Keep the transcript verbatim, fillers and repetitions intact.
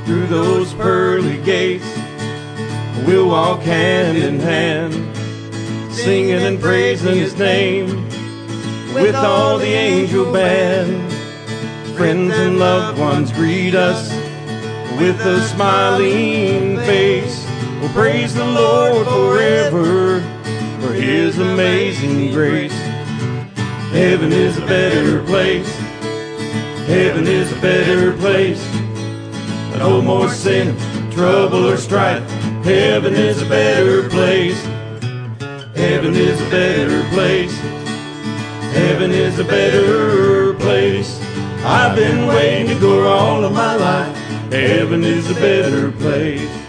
through those pearly gates. We'll walk hand in hand, singing and praising His name with all the angel band. Friends and loved ones greet us with a smiling face. We'll praise the Lord forever for His amazing grace. Heaven is a better place. Heaven is a better place. No more sin, trouble or strife. Heaven is a better place. Heaven is a better place. Heaven is a better place. I've been waiting to go all of my life. Heaven is a better place.